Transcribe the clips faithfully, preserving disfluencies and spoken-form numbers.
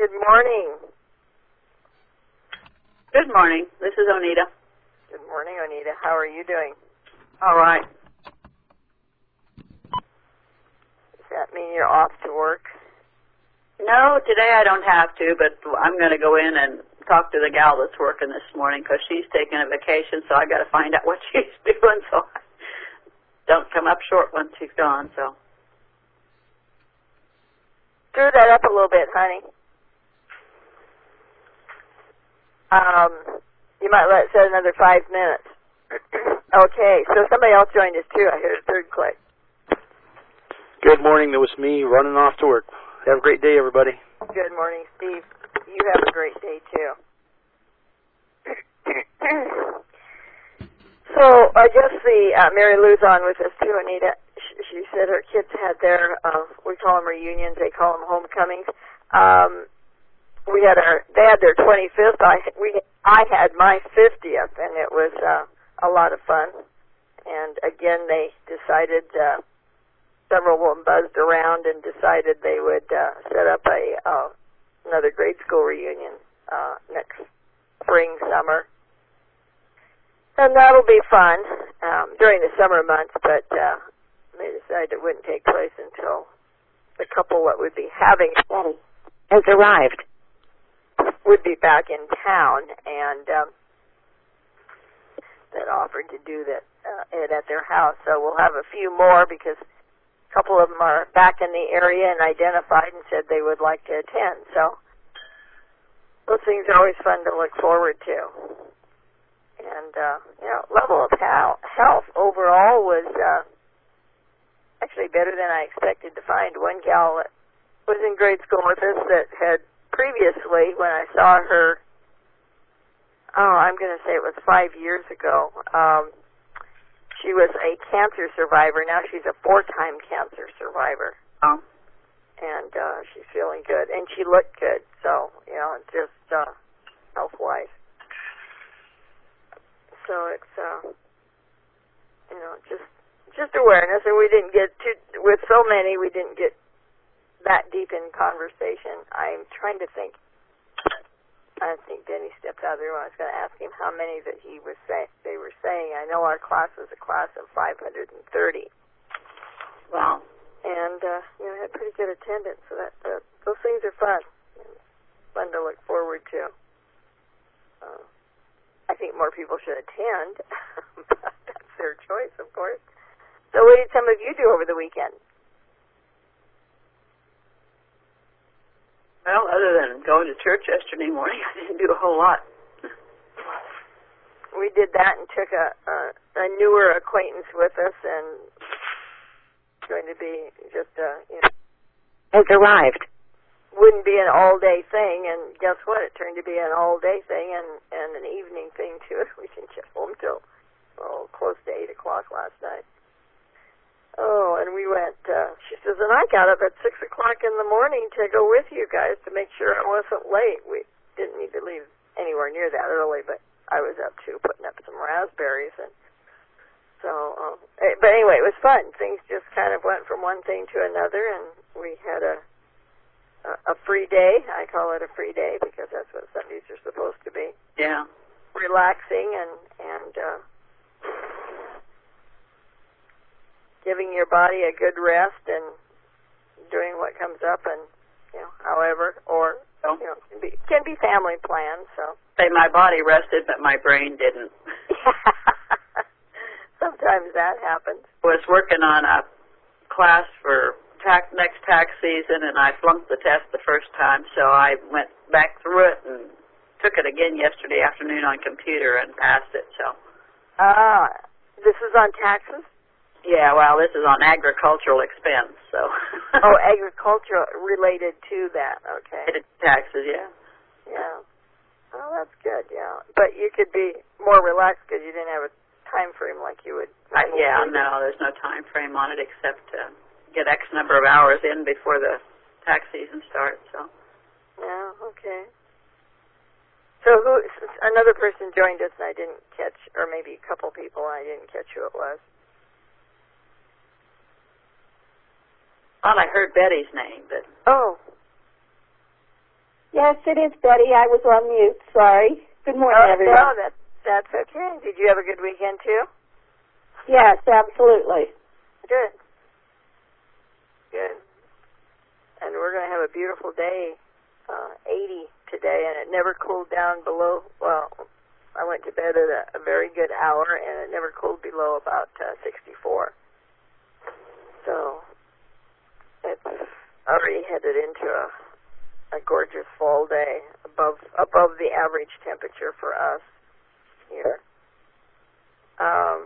Good morning. Good morning. This is Onita. Good morning, Onita. How are you doing? All right. Does that mean you're off to work? No, today I don't have to, but I'm going to go in and talk to the gal that's working this morning because she's taking a vacation, so I got to find out what she's doing so I don't come up short once she's gone. So screw that up a little bit, honey. Um, you might let it set another five minutes. Okay, so somebody else joined us too. I heard a third click. Good morning. That was me running off to work. Have a great day, everybody. Good morning, Steve. You have a great day too. So I guess the uh, Mary Lou's on with us too, Anita. She, she said her kids had their, uh, we call them reunions, they call them homecomings. Um, we had our, they had their twenty-fifth. I we I had my fiftieth, and it was uh, a lot of fun. And again, they decided. Uh, several of them buzzed around and decided they would uh, set up a uh, another grade school reunion uh, next spring, summer. And that'll be fun um, during the summer months, but uh, they decided it wouldn't take place until the couple that would be having it has arrived would be back in town, and um, that offered to do that uh, it at their house. So we'll have a few more because a couple of them are back in the area and identified and said they would like to attend. So those things are always fun to look forward to. And, uh, you know, level of health overall was uh, actually better than I expected to find. One gal that was in grade school with us that had previously, when I saw her, oh, I'm going to say it was five years ago, um, she was a cancer survivor. Now she's a four-time cancer survivor. Oh. And uh, she's feeling good. And she looked good, so, you know, just uh, health-wise. So it's, uh, you know, just just awareness. And we didn't get to, with so many, we didn't get that deep in conversation. I'm trying to think. I think Denny stepped out of the room. I was going to ask him how many that he was say, they were saying. I know our class was a class of five hundred thirty. Wow. And, uh, you know, had pretty good attendance. So that uh, those things are fun. Fun to look forward to. Uh, I think more people should attend, but that's their choice, of course. So what did some of you do over the weekend? Well, other than going to church yesterday morning, I didn't do a whole lot. We did that and took a, a, a newer acquaintance with us, and it's going to be just a, you know, has arrived. Wouldn't be an all-day thing, and guess what? It turned to be an all-day thing and, and an evening thing, too. We didn't get home till, oh, close to eight o'clock last night. Oh, and we went, uh, she says, and I got up at six o'clock in the morning to go with you guys to make sure I wasn't late. We didn't need to leave anywhere near that early, but I was up, too, putting up some raspberries. And so, um, but anyway, it was fun. Things just kind of went from one thing to another, and we had a, a, a free day. I call it a free day because that's what Sundays are supposed to be. Yeah. Relaxing and, and, uh, giving your body a good rest and doing what comes up, and you know, however, or oh. you know, can be can be family plans. So say my body rested, but my brain didn't. Sometimes that happens. I was working on a class for tax, next tax season, and I flunked the test the first time, so I went back through it and took it again yesterday afternoon on computer and passed it. So. Ah, this is on taxes. Yeah, well, this is on agricultural expense, so. Oh, agricultural related to that, okay. Related to taxes, yeah. Yeah. Oh, that's good, yeah. But you could be more relaxed because you didn't have a time frame like you would. Uh, yeah, no, there's no time frame on it except to get X number of hours in before the tax season starts, so. Yeah, okay. So who, another person joined us and I didn't catch, or maybe a couple people and I didn't catch who it was. Well, I heard Betty's name, but... Oh. Yes, it is, Betty. I was on mute. Sorry. Good morning, oh, everyone. No, that, that's okay. Did you have a good weekend, too? Yes, absolutely. Good. Good. And we're going to have a beautiful day, uh, eighty today, and it never cooled down below, well, I went to bed at a, a very good hour, and it never cooled below about uh, sixty-four. So it's already headed into a a gorgeous fall day, above above the average temperature for us here. Um,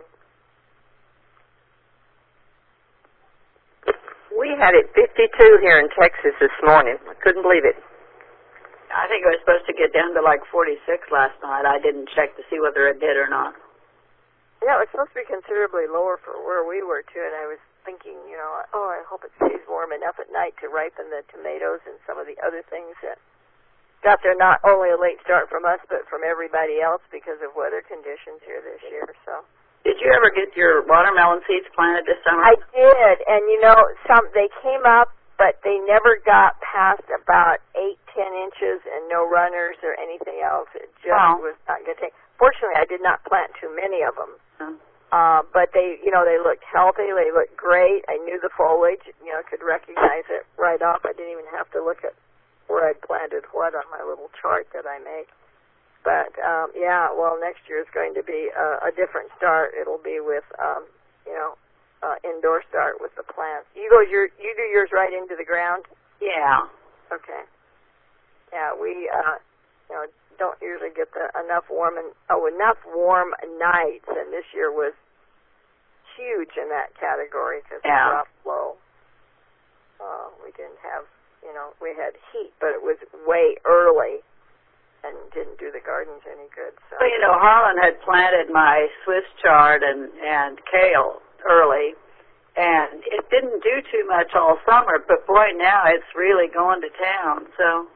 we had it fifty-two here in Texas this morning. I couldn't believe it. I think it was supposed to get down to like forty-six last night. I didn't check to see whether it did or not. Yeah, it was supposed to be considerably lower for where we were, too, and I was thinking, you know, oh, I hope it stays warm enough at night to ripen the tomatoes and some of the other things that got there. Not only a late start from us, but from everybody else because of weather conditions here this year. So, did you ever get your watermelon seeds planted this summer? I did, and you know, some they came up, but they never got past about eight, ten inches, and no runners or anything else. It just wow. was not going to take. Fortunately, I did not plant too many of them. Hmm. Uh, but they, you know, they looked healthy. They looked great. I knew the foliage, you know, could recognize it right off. I didn't even have to look at where I'd planted what on my little chart that I make. But, um, yeah, well, next year is going to be a, a different start. It'll be with, um, you know, uh, indoor start with the plants. You go, your, you do yours right into the ground? Yeah. Okay. Yeah, we, uh, you know, don't usually get the enough warm and oh enough warm nights, and this year was huge in that category because yeah. it dropped low. Uh, we didn't have, you know, we had heat, but it was way early and didn't do the gardens any good. So, well, you know, Harlan had planted my Swiss chard and and kale early, and it didn't do too much all summer. But boy, now it's really going to town. So.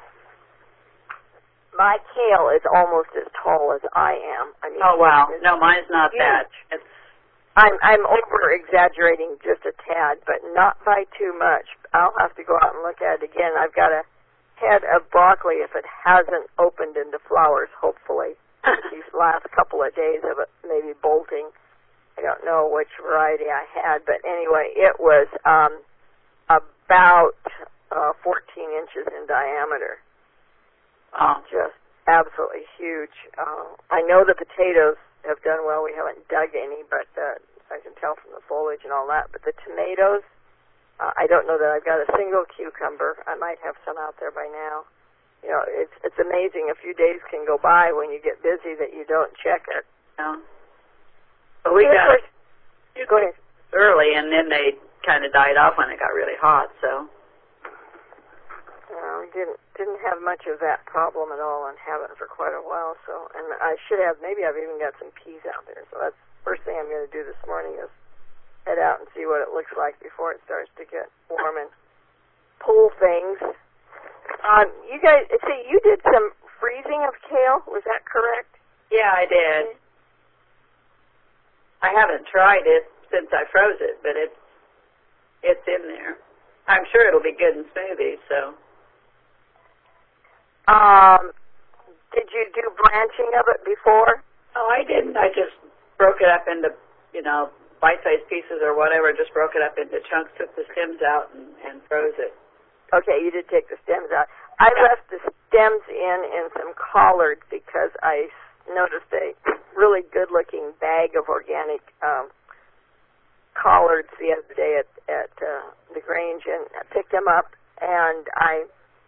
My kale is almost as tall as I am. I mean, oh wow! No, mine's not huge. that. It's I'm I'm over exaggerating just a tad, but not by too much. I'll have to go out and look at it again. I've got a head of broccoli if it hasn't opened into flowers. Hopefully, these last couple of days of it maybe bolting. I don't know which variety I had, but anyway, it was um, about uh, fourteen inches in diameter. Oh. Just absolutely huge. Uh, I know the potatoes have done well. We haven't dug any, but uh, I can tell from the foliage and all that. But the tomatoes, uh, I don't know that I've got a single cucumber. I might have some out there by now. You know, it's it's amazing. A few days can go by when you get busy that you don't check it. Yeah. But we got course, go ahead. early, and then they kind of died off when it got really hot. So. No, we didn't didn't have much of that problem at all, and haven't for quite a while. So, and I should have. Maybe I've even got some peas out there. So that's the first thing I'm going to do this morning is head out and see what it looks like before it starts to get warm and pull things. Um, you guys, see, you did some freezing of kale. Was that correct? Yeah, I did. I haven't tried it since I froze it, but it's it's in there. I'm sure it'll be good in smoothies. So. Um, did you do blanching of it before? Oh, I didn't. I just broke it up into, you know, bite-sized pieces or whatever. Just broke it up into chunks, took the stems out, and, and froze it. Okay, you did take the stems out. I yeah. left the stems in in some collards because I noticed a really good-looking bag of organic um, collards the other day at, at uh, the Grange, and I picked them up, and I...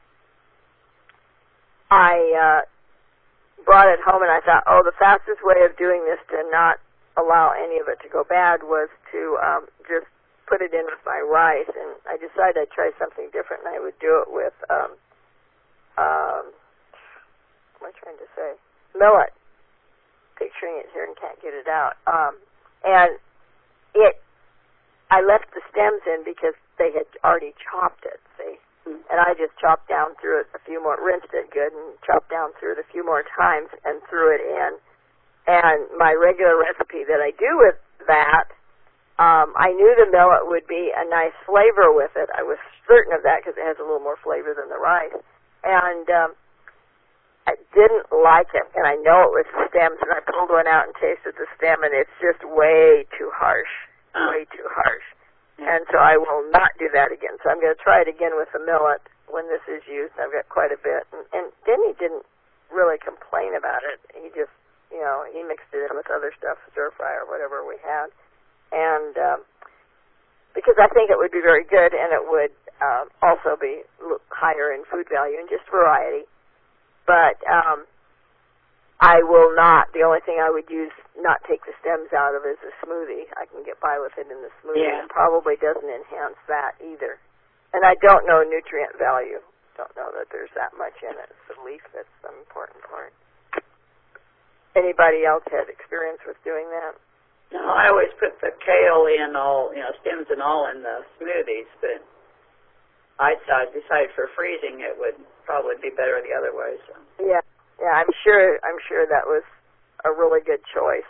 I uh, brought it home, and I thought, oh, the fastest way of doing this to not allow any of it to go bad was to um, just put it in with my rice. And I decided I'd try something different, and I would do it with, um, um, what am I trying to say? Millet. Picturing it here and can't get it out. Um, and it, I left the stems in because they had already chopped it, see? And I just chopped down through it a few more, rinsed it good, and chopped down through it a few more times and threw it in. And my regular recipe that I do with that, um, I knew the millet would be a nice flavor with it. I was certain of that because it has a little more flavor than the rice. and um, I didn't like it, and I know it was stems, and I pulled one out and tasted the stem, and it's just way too harsh, oh. way too harsh. And so I will not do that again. So I'm going to try it again with the millet when this is used. I've got quite a bit. And, and Denny didn't really complain about it. He just, you know, he mixed it in with other stuff, stir fry or whatever we had. And um, because I think it would be very good, and it would uh, also be higher in food value and just variety. But um, I will not, the only thing I would use, not take the stems out of is a smoothie. I can get by with it in the smoothie. Yeah. It probably doesn't enhance that either. And I don't know nutrient value. Don't know that there's that much in it. It's the leaf that's the important part. Anybody else had experience with doing that? No, I always put the kale in all, you know, stems and all in the smoothies, but I decided for freezing it would probably be better the other way. So. Yeah, yeah, I'm sure. I'm sure that was a really good choice.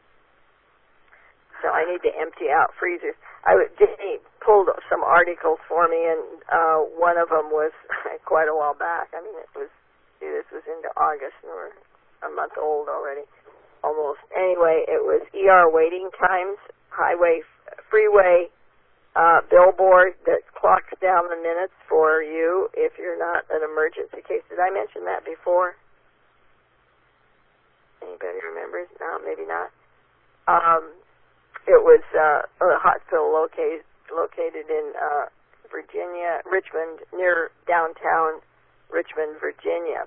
So I need to empty out freezers. I would, Jenny pulled some articles for me, and uh, one of them was quite a while back. I mean, it was see, this was into August, and we're a month old already, almost. Anyway, it was E R waiting times, highway, freeway. Uh, billboard that clocks down the minutes for you if you're not an emergency case. Did I mention that before? Anybody remembers? No, maybe not. Um, it was uh, a hospital located located in uh, Virginia, Richmond, near downtown Richmond, Virginia.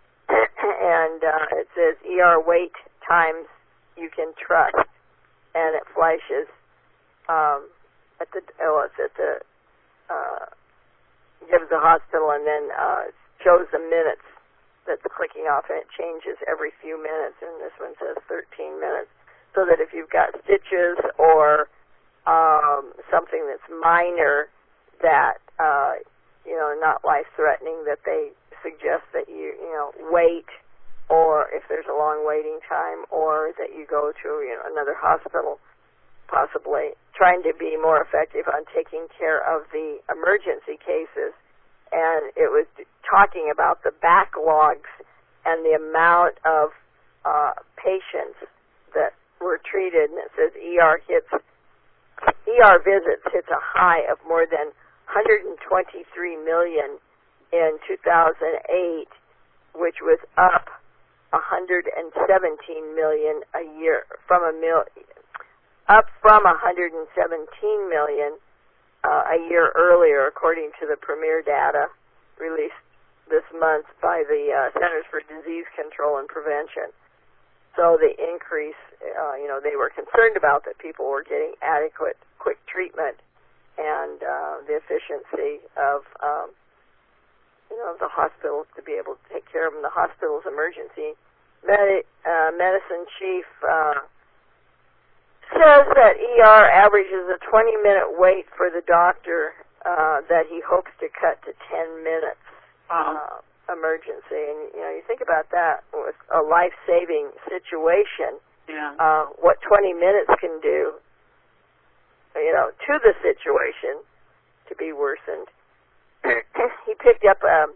And uh, it says E R wait times you can trust, and it flashes um, at the oh, it's at the uh, gives the hospital, and then uh, shows the minutes that's clicking off, and it changes every few minutes. And this one says thirteen minutes, so that if you've got stitches or um, something that's minor, that uh, you know, not life-threatening, that they suggest that you you know wait, or if there's a long waiting time, or that you go to you know another hospital. Possibly trying to be more effective on taking care of the emergency cases, and it was talking about the backlogs and the amount of uh, patients that were treated. And it says E R hits E R visits hits a high of more than one hundred twenty-three million in two thousand eight, which was up one hundred seventeen million a year from a mil. up from one hundred seventeen million uh, a year earlier, according to the Premier data released this month by the uh, Centers for Disease Control and Prevention. So the increase, uh, you know, they were concerned about that people were getting adequate, quick treatment, and uh, the efficiency of, um, you know, the hospitals to be able to take care of them. The hospital's emergency med- uh, medicine chief. Uh, says that E R averages a twenty-minute wait for the doctor uh, that he hopes to cut to ten minutes uh, emergency. And, you know, you think about that with a life-saving situation, yeah. uh, what twenty minutes can do, you know, to the situation to be worsened. He picked up a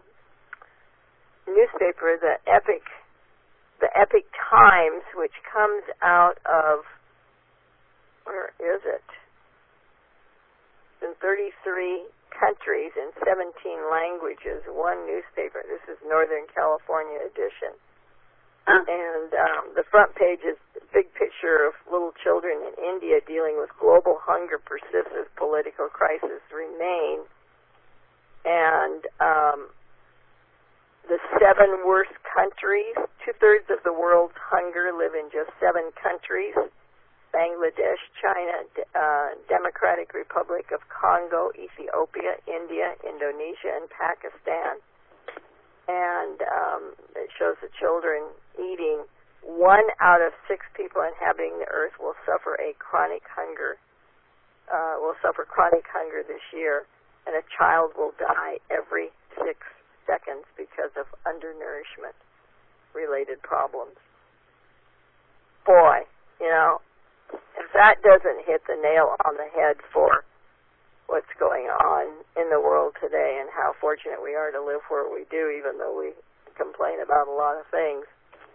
newspaper, the Epic, the Epic Times, which comes out of, where is it? In thirty-three countries in seventeen languages, one newspaper. This is Northern California edition. Uh. And um, the front page is a big picture of little children in India dealing with global hunger persists as political crises remain. And um, the seven worst countries, two-thirds of the world's hunger live in just seven countries: Bangladesh, China, uh, Democratic Republic of Congo, Ethiopia, India, Indonesia, and Pakistan. And um, it shows the children eating. One out of six people inhabiting the earth will suffer a chronic hunger, uh, will suffer chronic hunger this year, and a child will die every six seconds because of undernourishment-related problems. Boy, you know, if that doesn't hit the nail on the head for what's going on in the world today and how fortunate we are to live where we do, even though we complain about a lot of things.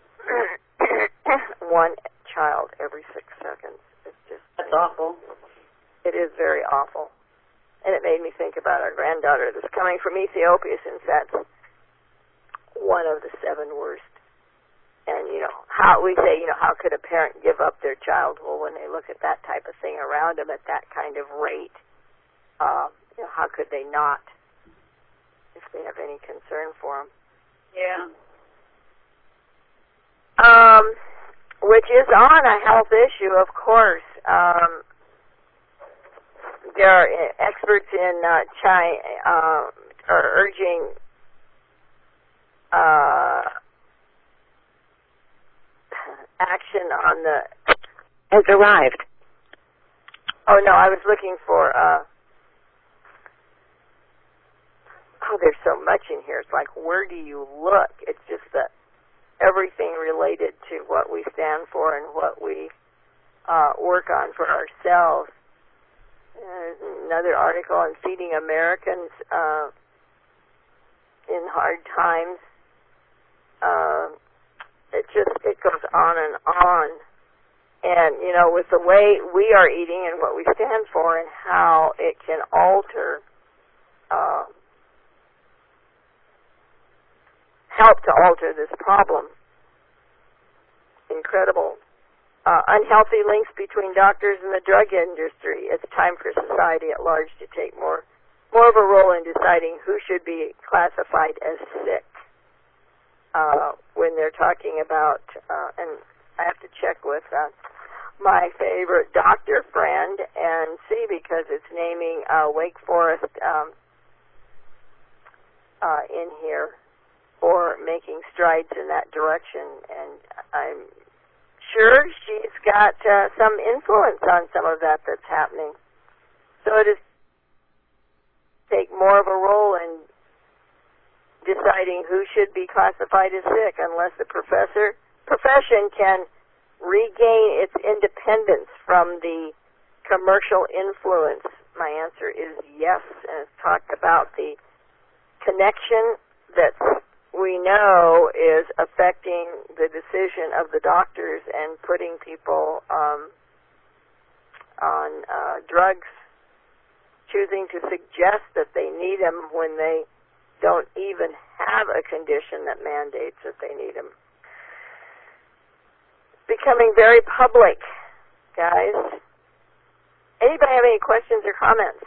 One child every six seconds. It's just That's awful. It is very awful. And it made me think about our granddaughter that's coming from Ethiopia, since that's one of the seven worst. And, you know, how we say, you know, how could a parent give up their child? Well, when they look at that type of thing around them at that kind of rate, uh, you know, how could they not, if they have any concern for them? Yeah. Um, which is on a health issue, of course. Um, there are experts in uh, China uh, are urging uh, action on the Has arrived. Oh no, I was looking for. Uh, oh, there's so much in here. It's like, where do you look? It's just that everything related to what we stand for and what we uh, work on for ourselves. There's another article on feeding Americans uh, in hard times. Uh, it just it goes on and on. And, you know, with the way we are eating and what we stand for and how it can alter, uh, help to alter this problem. Incredible. Uh, unhealthy links between doctors and the drug industry. It's time for society at large to take more, more of a role in deciding who should be classified as sick. Uh, when they're talking about, uh, and I have to check with uh, my favorite doctor friend and see, because it's naming uh, Wake Forest um, uh, in here, or making strides in that direction, and I'm sure she's got uh, some influence on some of that that's happening. So it is take more of a role in deciding who should be classified as sick, unless the professor profession can regain its independence from the commercial influence. My answer is yes, and it's talked about the connection that we know is affecting the decision of the doctors and putting people um, on uh, drugs, choosing to suggest that they need them when they don't even have a condition that mandates that they need them. Becoming very public, guys. Anybody have any questions or comments?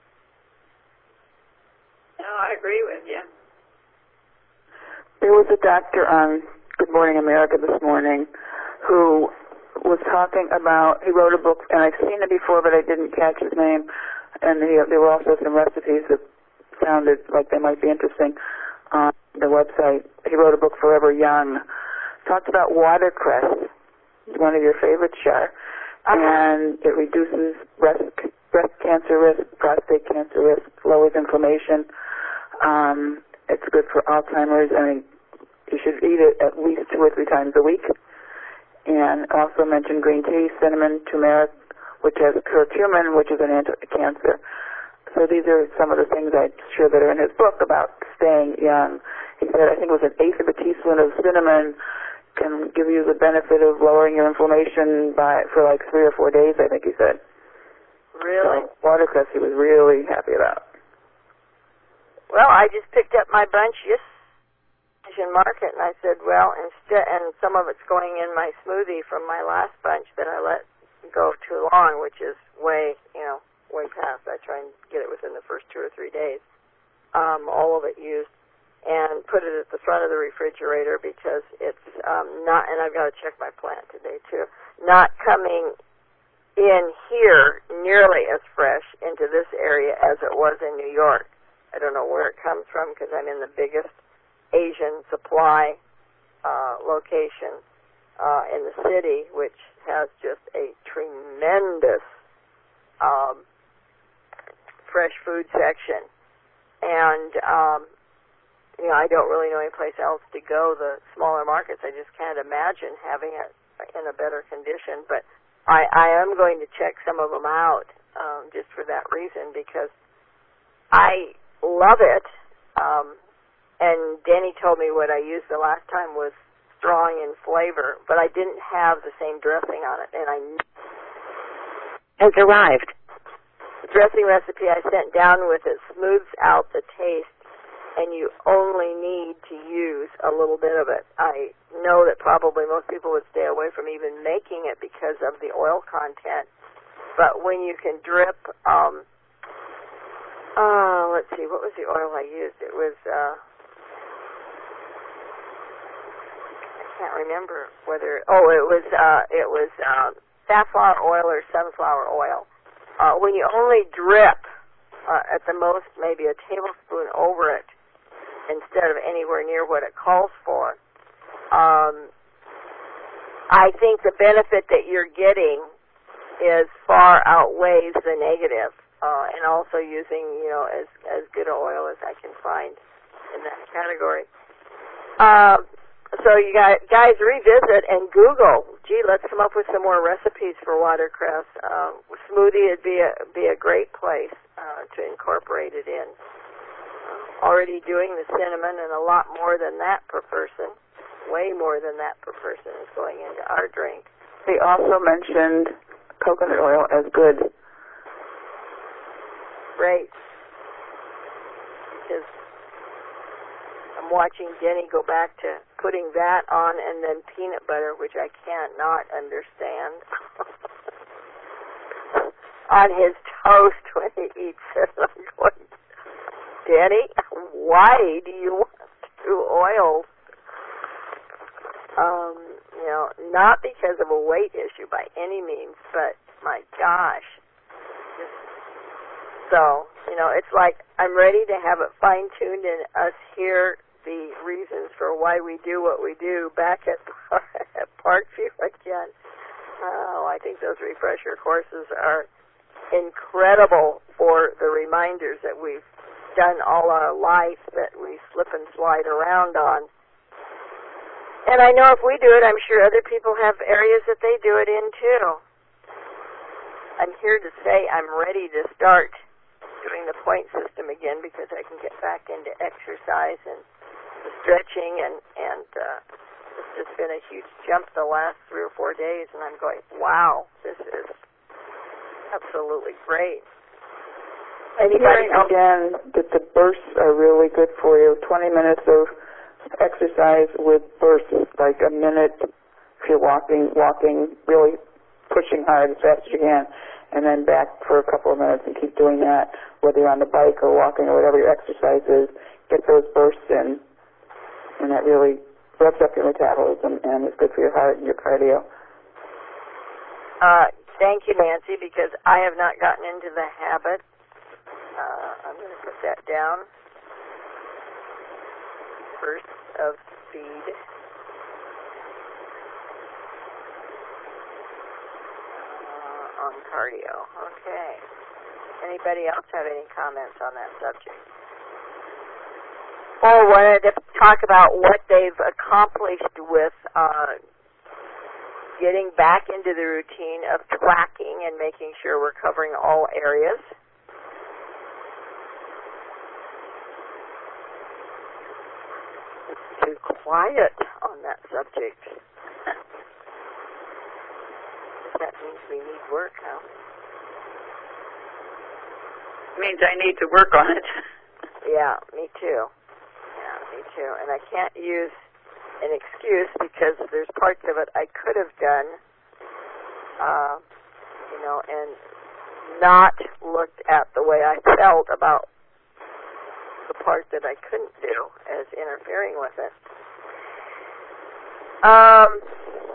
No, I agree with you. There was a doctor on Good Morning America this morning who was talking about, he wrote a book, and I've seen it before, but I didn't catch his name, and he, there were also some recipes that sounded like they might be interesting on the website. He wrote a book, Forever Young. Talked about watercress, one of your favorites, Shar, uh-huh. and it reduces breast breast cancer risk, prostate cancer risk, lowers inflammation. Um, it's good for Alzheimer's. I mean, you should eat it at least two or three times a week. And also mentioned green tea, cinnamon, turmeric, which has curcumin, which is an anti-cancer. So these are some of the things I'm sure that are in his book about staying young. He said, I think it was an eighth of a teaspoon of cinnamon can give you the benefit of lowering your inflammation by for like three or four days, I think he said. Really? So watercress he was really happy about. Well, I just picked up my bunch yesterday in market, and I said, well, instead, and some of it's going in my smoothie from my last bunch that I let go too long, which is way, you know, way past. I try and get it within the first two or three days, um, all of it used, and put it at the front of the refrigerator because it's um, not, and I've got to check my plant today too, not coming in here nearly as fresh into this area as it was in New York. I don't know where it comes from because I'm in the biggest Asian supply uh, location uh, in the city, which has just a tremendous um, fresh food section. And, um, you know, I don't really know any place else to go, the smaller markets. I just can't imagine having it in a better condition. But I, I am going to check some of them out um, just for that reason, because I love it. Um, and Denny told me what I used the last time was strong in flavor, but I didn't have the same dressing on it, and I Has arrived. the dressing recipe I sent down with it smooths out the taste, and you only need to use a little bit of it. I know that probably most people would stay away from even making it because of the oil content, but when you can drip, um, uh, let's see, what was the oil I used? It was, uh, I can't remember whether, oh, it was, uh, it was, uh, safflower oil or sunflower oil. Uh, when you only drip, uh, at the most maybe a tablespoon over it, instead of anywhere near what it calls for, um, I think the benefit that you're getting is far outweighs the negative, uh, and also using, you know, as, as good an oil as I can find in that category. Um, so you guys, guys revisit and Google, gee, let's come up with some more recipes for watercress. Uh, smoothie would be a, be a great place uh, to incorporate it in. Uh, already doing the cinnamon, and a lot more than that per person, way more than that per person is going into our drink. They also mentioned coconut oil as good. Great. Because I'm watching Denny go back to putting that on and then peanut butter, which I cannot understand, on his toast when he eats it. I'm going, Denny, why do you want two oils? Um, you know, not because of a weight issue by any means, but my gosh. Just, so, you know, it's like I'm ready to have it fine-tuned and us hear the reasons for why we do what we do back at, at Parkview again. Oh, I think those refresher courses are incredible for the reminders that we've done all our life that we slip and slide around on. And I know if we do it, I'm sure other people have areas that they do it in too. I'm here to say I'm ready to start doing the point system again because I can get back into exercise and the stretching, and, and uh, it's just been a huge jump the last three or four days, and I'm going, wow, this is absolutely great. Anybody Hearing again that the bursts are really good for you. twenty minutes of exercise with bursts, like a minute if you're walking, walking, really pushing hard as fast as you can, and then back for a couple of minutes and keep doing that, whether you're on the bike or walking or whatever your exercise is. Get those bursts in, and that really revs up your metabolism and is good for your heart and your cardio. Uh, thank you, Nancy, because I have not gotten into the habit. Uh, I'm going to put that down. Burst of speed. Uh, on cardio. Okay. Anybody else have any comments on that subject? Or wanted to talk about what they've accomplished with uh, getting back into the routine of tracking and making sure we're covering all areas. Too quiet on that subject. That means we need work, huh? Means I need to work on it. Yeah, me too. Yeah, me too. And I can't use an excuse because there's parts of it I could have done, uh, you know, and not looked at the way I felt about the part that I couldn't do as interfering with it. Um,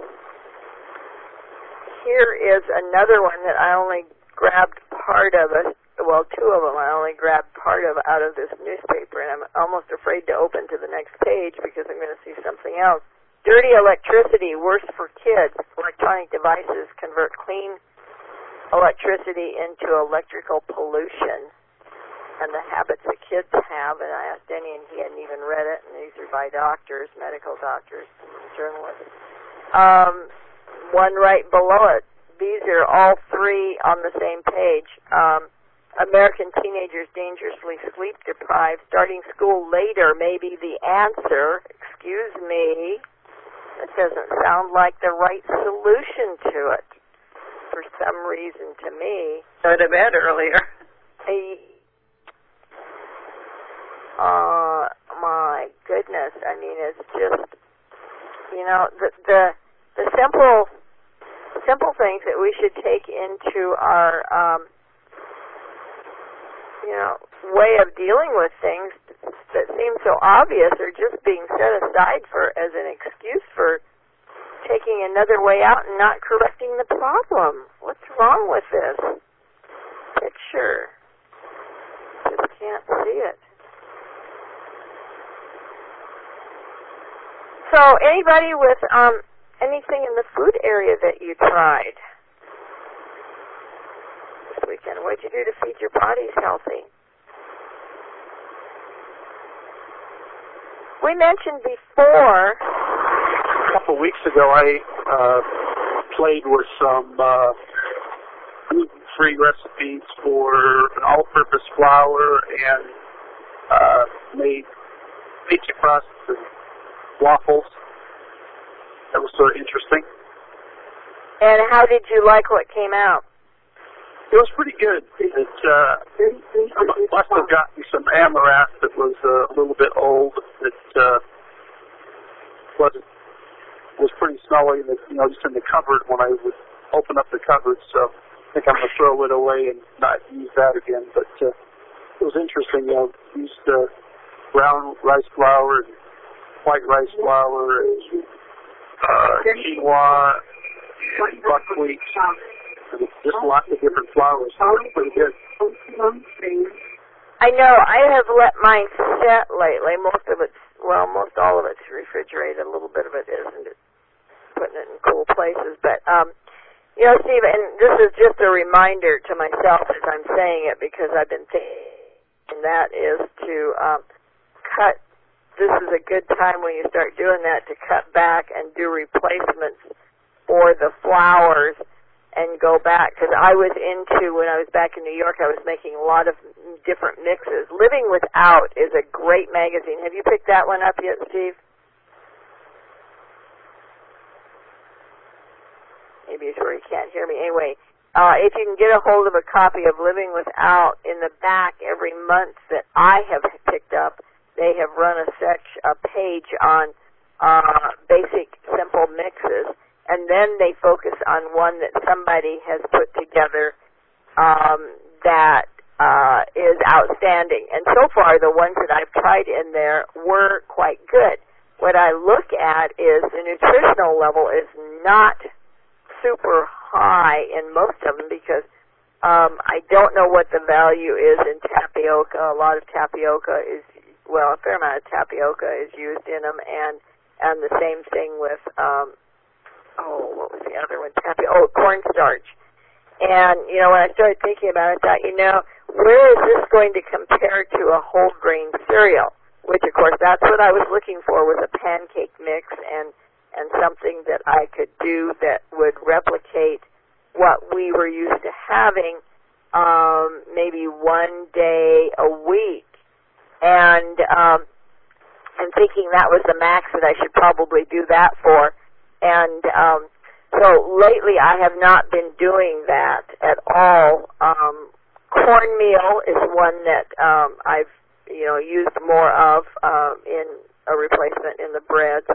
here is another one that I only grabbed part of it. Well, two of them I only grabbed part of out of this newspaper, and I'm almost afraid to open to the next page because I'm going to see something else. Dirty electricity, worse for kids. Electronic devices convert clean electricity into electrical pollution. And the habits that kids have, and I asked Denny, and he hadn't even read it, and these are by doctors, medical doctors, journalists. Um, one right below it, these are all three on the same page. Um, American teenagers dangerously sleep deprived. Starting school later may be the answer. Excuse me. That doesn't sound like the right solution to it for some reason to me. Go to bed earlier. I, uh, my goodness. I mean, it's just, you know, the the, the simple simple things that we should take into our, um, you know, way of dealing with things that seem so obvious are just being set aside for as an excuse for taking another way out and not correcting the problem. What's wrong with this picture? Just can't see it. So, anybody with um, anything in the food area that you tried this weekend? What'd you do to feed your bodies healthy? We mentioned before. A couple of weeks ago, I uh, played with some uh, gluten-free recipes for an all-purpose flour and uh, made pizza crusts and waffles. That was sort of interesting. And how did you like what came out? It was pretty good. It uh, must have gotten some amaranth that was uh, a little bit old. It uh, wasn't was pretty smelly, and you know, just in the cupboard when I would open up the cupboard. So I think I'm gonna throw it away and not use that again. But uh, it was interesting. You know, used uh, brown rice flour and white rice flour and uh, quinoa and buckwheat. And just lots of different flours. So it was pretty good. I know. I have let mine set lately. Most of it's, well, most all of it's refrigerated. A little bit of it isn't. It's putting it in cool places. But, um, you know, Steve, and this is just a reminder to myself as I'm saying it because I've been thinking, and that is to um, cut. This is a good time when you start doing that to cut back and do replacements for the flours and go back, because I was into, when I was back in New York, I was making a lot of different mixes. Living Without is a great magazine. Have you picked that one up yet, Steve? Maybe it's where you can't hear me. Anyway, uh, if you can get a hold of a copy of Living Without, in the back every month that I have picked up, they have run a, sec- a page on uh, basic, simple mixes. And then they focus on one that somebody has put together um, that uh, is outstanding. And so far, the ones that I've tried in there were quite good. What I look at is the nutritional level is not super high in most of them because um, I don't know what the value is in tapioca. A lot of tapioca is, well, a fair amount of tapioca is used in them, and, and the same thing with Um, oh, what was the other one? Tapioca. Oh, cornstarch. And, you know, when I started thinking about it, I thought, you know, where is this going to compare to a whole grain cereal? Which, of course, that's what I was looking for, was a pancake mix and, and something that I could do that would replicate what we were used to having um, maybe one day a week. And, um, and thinking that was the max that I should probably do that for. And um, so lately I have not been doing that at all. Um, cornmeal is one that um, I've, you know, used more of um, in a replacement in the breads.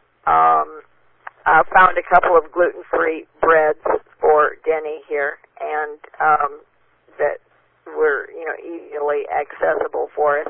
Um, I found a couple of gluten-free breads for Denny here, and um, that were, you know, easily accessible for us.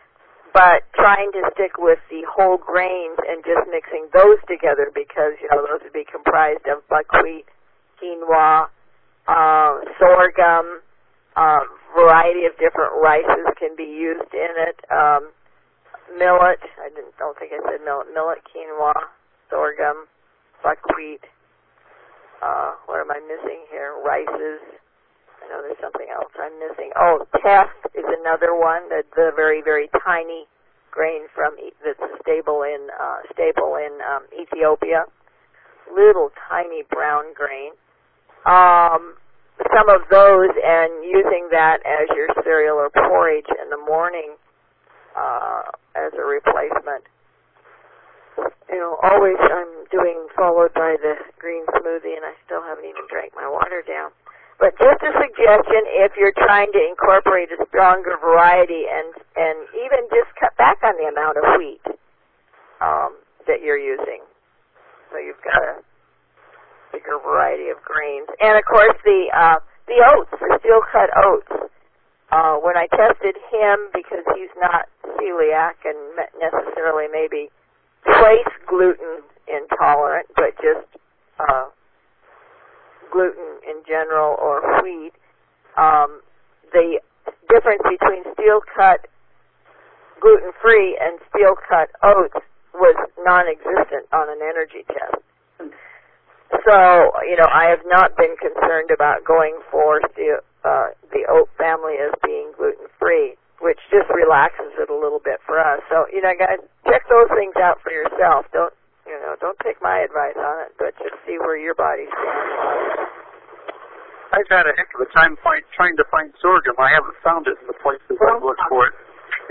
But trying to stick with the whole grains and just mixing those together because, you know, those would be comprised of buckwheat, quinoa, uh, sorghum, a uh, variety of different rices can be used in it. Um, millet, I didn't, don't think I said millet, millet, quinoa, sorghum, buckwheat. Uh, what am I missing here? Rices. I know there's something else I'm missing. Oh, teff is another one, the, the very, very tiny grain from that's stable in uh, staple in um, Ethiopia. Little tiny brown grain. um, some of those and using that as your cereal or porridge in the morning uh, as a replacement. You know, always I'm doing followed by the green smoothie, and I still haven't even drank my water down. But just a suggestion, if you're trying to incorporate a stronger variety and and even just cut back on the amount of wheat um, that you're using, so you've got a bigger variety of grains. And of course, the uh, the oats, the steel cut oats. Uh, when I tested him, because he's not celiac and necessarily maybe trace gluten intolerant, but just uh, gluten in general or wheat, um, the difference between steel-cut gluten-free and steel-cut oats was non-existent on an energy test. So, you know, I have not been concerned about going for steel, uh, the oat family as being gluten-free, which just relaxes it a little bit for us. So, you know, guys, check those things out for yourself. Don't, you know, don't take my advice on it, but just see where your body stands. I've had a heck of a time find, trying to find sorghum. I haven't found it in the places I've looked for it.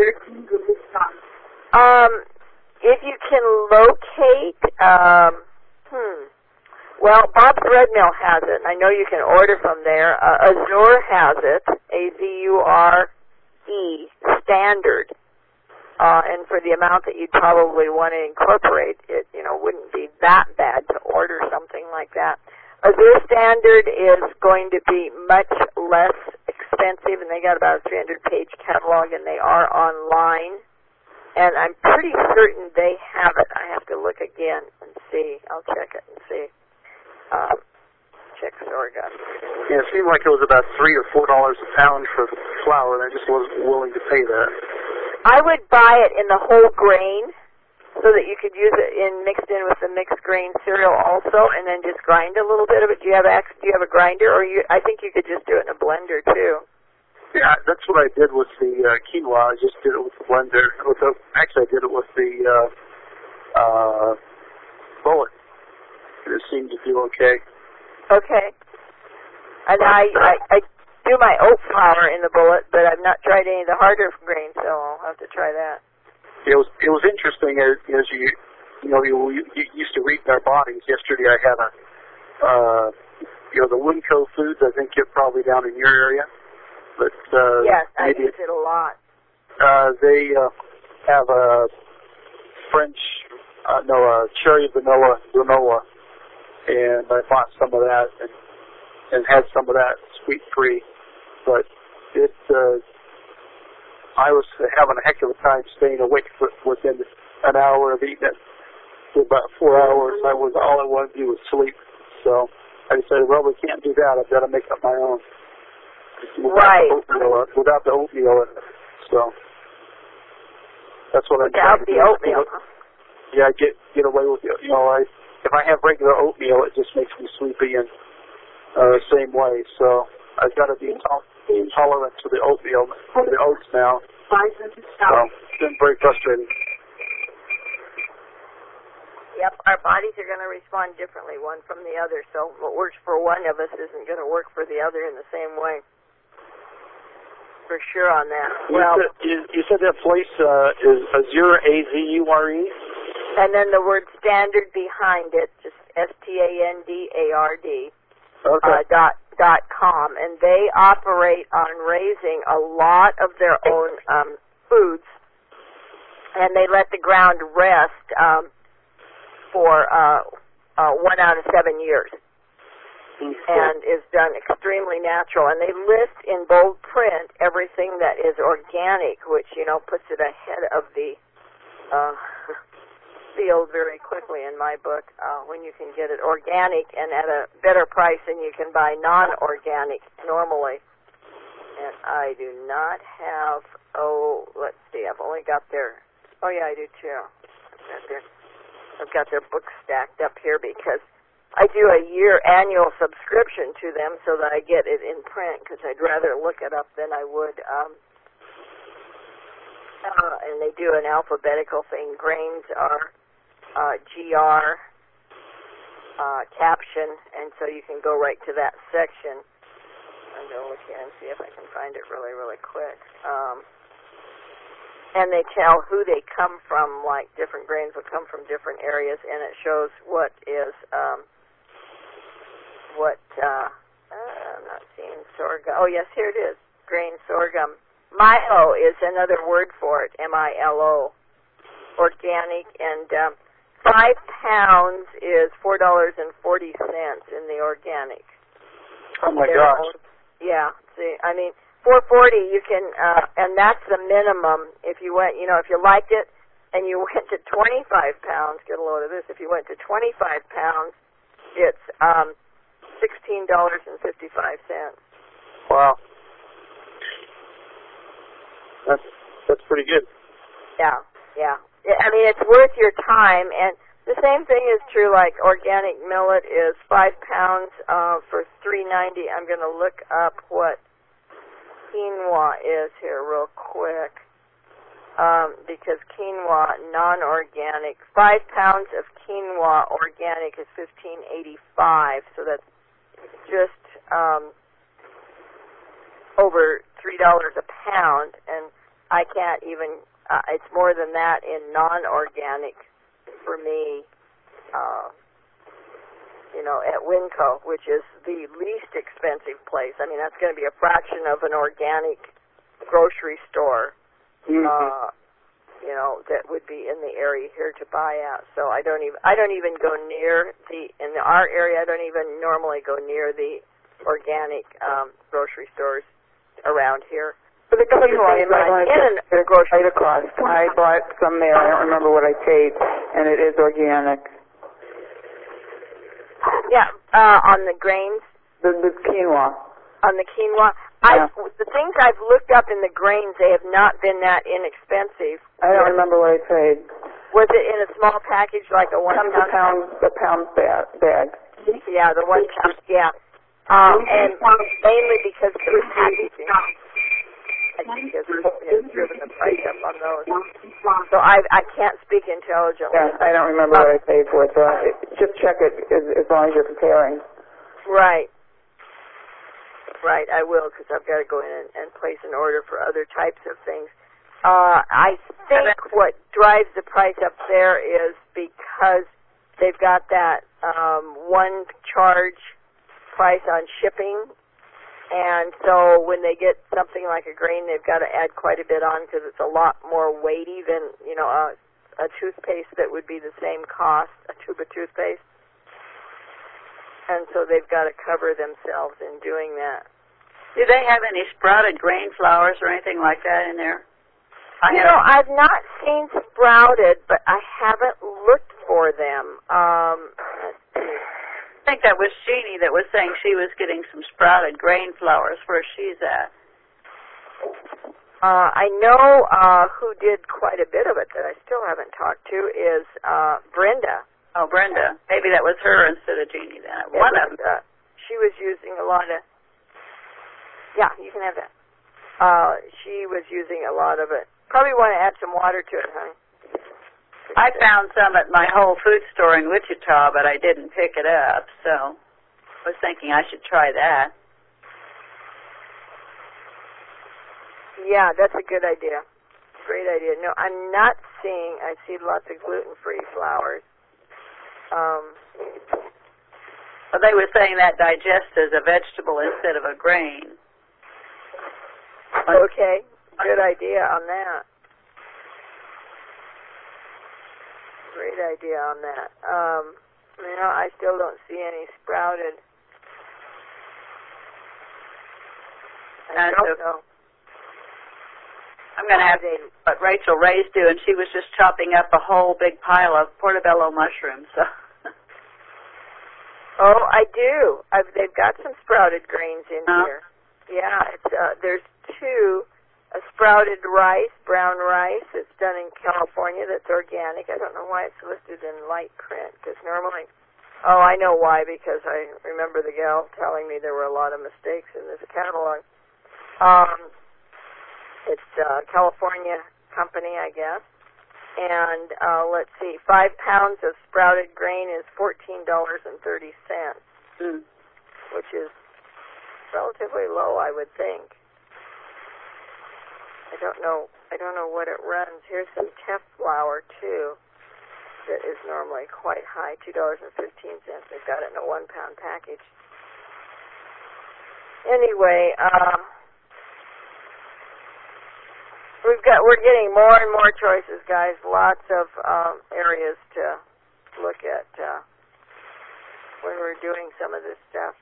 Um, if you can locate, um, hmm, well, Bob's Red Mill has it, and I know you can order from there. Uh, Azure has it, A Z U R E, standard. Uh, and for the amount that you'd probably want to incorporate, it, you know, wouldn't be that bad to order something like that. Azure Standard is going to be much less expensive, and they got about a three hundred page catalog, and they are online. And I'm pretty certain they have it. I have to look again and see. I'll check it and see. Um, check sorghum. Yeah, it seemed like it was about three or four dollars a pound for the flour, and I just wasn't willing to pay that. I would buy it in the whole grain, so that you could use it in mixed in with the mixed grain cereal also, and then just grind a little bit of it. Do you have ac- do you have a grinder, or you? I think you could just do it in a blender too. Yeah, that's what I did with the uh, quinoa. I just did it with the blender. With the, actually, I did it with the uh, uh, bullet. It seemed to do okay. Okay. And I, I I do my oat flour in the bullet, but I've not tried any of the harder grains, so I'll have to try that. It was it was interesting as, as you you know you, you used to read in our bodies. Yesterday I had a uh, you know the Winco Foods. I think you're probably down in your area, but uh, yes, I maybe use it a lot. Uh, they uh, have a French uh, no a cherry vanilla granola, and I bought some of that and and had some of that sweet free, but it. Uh, I was having a heck of a time staying awake for, within an hour of eating it. For about four hours, I was all I wanted to do was sleep. So I decided, well, we can't do that. I've got to make up my own. Without right. The oatmeal, without the oatmeal in it. So that's what I'm without trying to the do. oatmeal. Yeah, get get away with it. You know, I if I have regular oatmeal, it just makes me sleepy and uh, the same way. So I've got to be intolerant. intolerant to the oatmeal, to the oats now. So it's been very frustrating. Yep, our bodies are going to respond differently one from the other, so what works for one of us isn't going to work for the other in the same way. For sure on that. You Well, said, you, you said that place uh, is Azure, A Z U R E? And then the word standard behind it, just S T A N D A R D. Okay. Uh, dot dot com, and they operate on raising a lot of their own um, foods, and they let the ground rest um, for uh, uh, one out of seven years, Mm-hmm. and is done extremely natural. And they list in bold print everything that is organic, which you know puts it ahead of the uh, field very quickly in my book, uh, when you can get it organic and at a better price than you can buy non-organic normally. And I do not have, oh, let's see, I've only got their, oh yeah, I do too. I've got their, I've got their books stacked up here because I do a year annual subscription to them so that I get it in print because I'd rather look it up than I would, um, uh, and they do an alphabetical thing. Grains are Uh, G R, uh, caption, and so you can go right to that section. I'm going to look here and see if I can find it really, really quick. Um, and they tell who they come from, like different grains will come from different areas, and it shows what is, um, what, uh, uh, I'm not seeing sorghum. Oh, yes, here it is, grain sorghum. Milo is another word for it, M I L O, organic, and um, five pounds is four dollars and forty cents in the organic. Oh, my They're gosh. old. Yeah, see, I mean, four forty, you can, uh, and that's the minimum. If you went, you know, if you liked it and you went to twenty-five pounds, get a load of this, if you went to twenty-five pounds, it's um, sixteen dollars and fifty-five cents. Wow. That's, that's pretty good. Yeah, yeah. I mean, it's worth your time, and the same thing is true, like organic millet is five pounds uh, for three ninety. I'm going to look up what quinoa is here real quick, um, because quinoa, non-organic, five pounds of quinoa organic is fifteen eighty-five, so that's just um, over three dollars a pound, and I can't even, uh, it's more than that in non-organic for me, uh, you know, at Winco, which is the least expensive place. I mean, that's going to be a fraction of an organic grocery store, Mm-hmm. uh, you know, that would be in the area here to buy at. So I don't even, I don't even go near the, in our area, I don't even normally go near the organic um, grocery stores around here. But the quinoa, you might want to in get it right across. I bought some there. I don't remember what I paid, and it is organic. Yeah, uh, on the grains, The, the quinoa. on the quinoa. Yeah. I, the things I've looked up in the grains, they have not been that inexpensive. I don't remember what I paid. Was it in a small package, like a one Comes a pound, a pound bag. bag. Yeah, the one pound. Yeah, um, and mainly because of the packaging. I think has, has driven the price up on those. So I I can't speak intelligently. Yeah, I don't remember what I paid for it, so I, just check it as, as long as you're comparing. Right. Right, I will, because I've got to go in and, and place an order for other types of things. Uh, I think what drives the price up there is because they've got that um, one charge price on shipping. And so when they get something like a grain, they've got to add quite a bit on because it's a lot more weighty than, you know, a, a toothpaste that would be the same cost, a tube of toothpaste. And so they've got to cover themselves in doing that. Do they have any sprouted grain flours or anything like that in there? I You know, I've not seen sprouted, but I haven't looked for them. Um, let's see. I think that was Jeannie that was saying she was getting some sprouted grain flours where she's at. Uh, I know uh, who did quite a bit of it that I still haven't talked to is uh, Brenda. Oh, Brenda. Maybe that was her instead of Jeannie then. It One was, of them. uh, she was using a lot of, yeah, you can have that. Uh, she was using a lot of it. Probably want to add some water to it, honey. I found some at my Whole Foods store in Wichita, but I didn't pick it up, so I was thinking I should try that. Yeah, that's a good idea. Great idea. No, I'm not seeing, I see lots of gluten-free flours. Um, Well, they were saying that digests as a vegetable instead of a grain. okay, good idea on that. Great idea on that. Um, you know, I still don't see any sprouted. I Uh, don't so know. I'm going to have They, what Rachel Ray's do, and she was just chopping up a whole big pile of portobello mushrooms. So. oh, I do. I've, they've got some sprouted grains in Uh-huh. here. Yeah, it's uh, there's two. A sprouted rice, brown rice, that's done in California, that's organic. I don't know why it's listed in light print, because normally, oh, I know why, because I remember the gal telling me there were a lot of mistakes in this catalog. Um, it's a California company, I guess. And uh, let's see, five pounds of sprouted grain is fourteen dollars and thirty cents, mm. which is relatively low, I would think. I don't know. I don't know what it runs. Here's some teff flour too, that is normally quite high, two dollars and fifteen cents. They've got it in a one-pound package. Anyway, uh, we've got we're getting more and more choices, guys. Lots of um, areas to look at uh, when we're doing some of this stuff.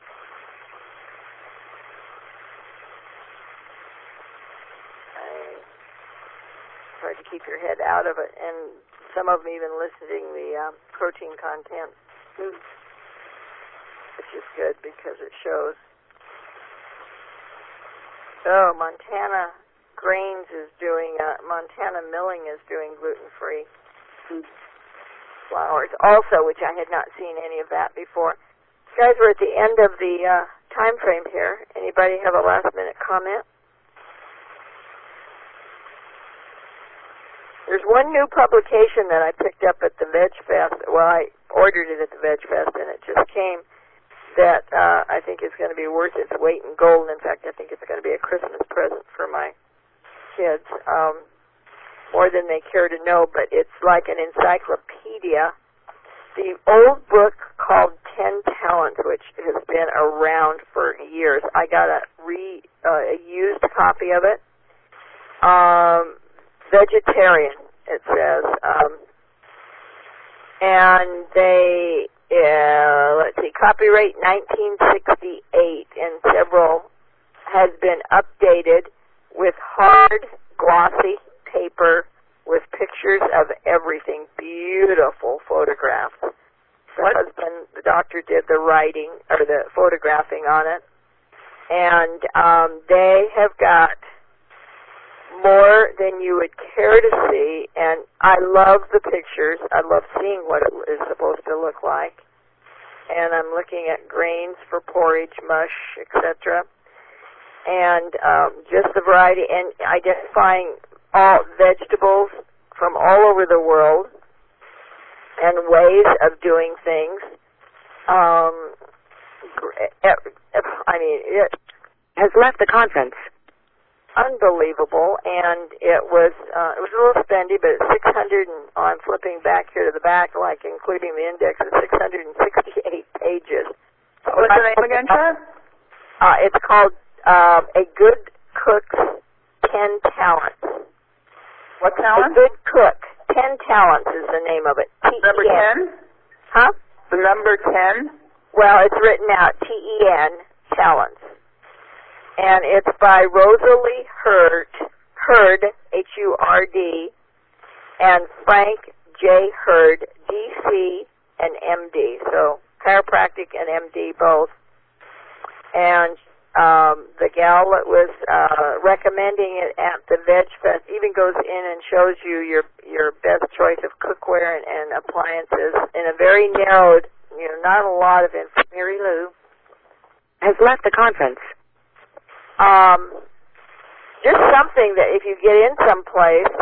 It's hard to keep your head out of it, and some of them even listing the um, protein content, mm. which is good because it shows. So Montana Grains is doing, uh, Montana Milling is doing gluten-free mm. flours also, which I had not seen any of that before. Guys, we're at the end of the uh, time frame here. Anybody have a last-minute comment? There's one new publication that I picked up at the Veg Fest. Well, I ordered it at the Veg Fest, and it just came that uh, I think is going to be worth its weight in gold. In fact, I think it's going to be a Christmas present for my kids, um, more than they care to know, but it's like an encyclopedia. The old book called Ten Talents, which has been around for years, I got a, re, uh, a used copy of it. Um... Vegetarian, it says, um, and they, uh, let's see, copyright nineteen sixty-eight, and several has been updated with hard, glossy paper with pictures of everything, beautiful photographs. The what? husband, the doctor, did the writing, or the photographing on it, and um, they have got more than you would care to see, and I love the pictures. I love seeing what it is supposed to look like. And I'm looking at grains for porridge, mush, et cetera, and um, just the variety, and identifying all vegetables from all over the world and ways of doing things. Um, I mean, it has left the conference. Unbelievable, and it was uh, it was a little spendy, but it's six hundred, and oh, I'm flipping back here to the back, like including the index, it's six hundred sixty-eight pages. So what's the name again, Chad? Uh, it's called uh, A Good Cook's Ten Talents. What talent? A Good Cook. Ten Talents is the name of it. T E N. Number ten? Huh? The number ten? Well, it's written out, T E N, Talents. And it's by Rosalie Hurd, Hurd, H U R D, and Frank J. Hurd, D C and M D. So chiropractic and M D both. And um, the gal that was uh, recommending it at the Veg Fest even goes in and shows you your your best choice of cookware and, and appliances in a very narrowed, you know, not a lot of information. Mary Lou has left the conference. Um, just something that if you get in someplace,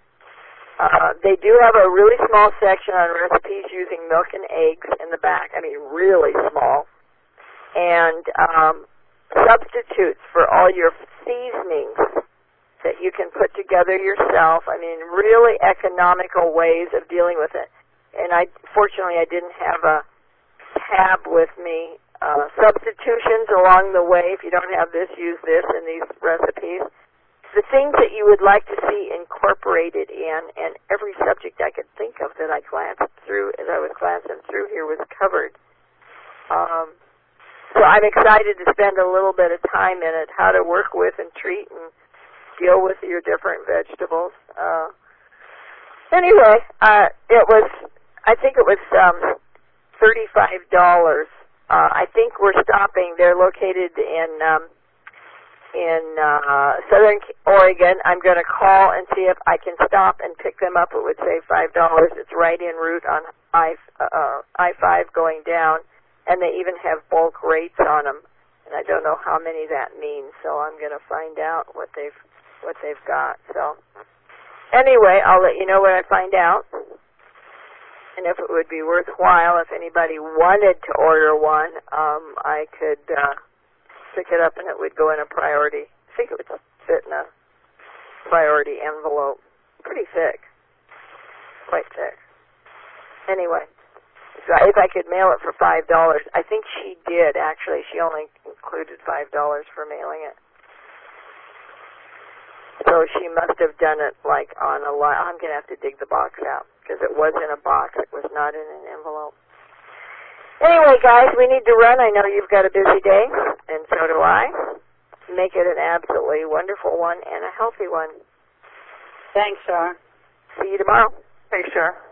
uh, they do have a really small section on recipes using milk and eggs in the back. I mean, really small. And um, substitutes for all your seasonings that you can put together yourself. I mean, really economical ways of dealing with it. And I, fortunately, I didn't have a tab with me. Uh, substitutions along the way. If you don't have this, use this in these recipes. The things that you would like to see incorporated in, and every subject I could think of that I glanced through as I was glancing through here was covered. Um, so I'm excited to spend a little bit of time in it, how to work with and treat and deal with your different vegetables. Uh, anyway, uh, it was, I think it was um, thirty-five dollars. Uh, I think we're stopping. They're located in um, in uh, Southern Oregon. I'm going to call and see if I can stop and pick them up. It would save five dollars. It's right en route on I uh, I five going down, and they even have bulk rates on them. And I don't know how many that means, so I'm going to find out what they've what they've got. So anyway, I'll let you know when I find out. And if it would be worthwhile, if anybody wanted to order one, um, I could uh, pick it up and it would go in a priority. I think it would fit in a priority envelope. Pretty thick. Quite thick. Anyway, so if I could mail it for five dollars, I think she did, actually. She only included five dollars for mailing it. So she must have done it like on a lot. I'm going to have to dig the box out because it was in a box. It was not in an envelope. Anyway, guys, we need to run. I know you've got a busy day, and so do I. Make it an absolutely wonderful one and a healthy one. Thanks, Char. See you tomorrow. Thanks, Char.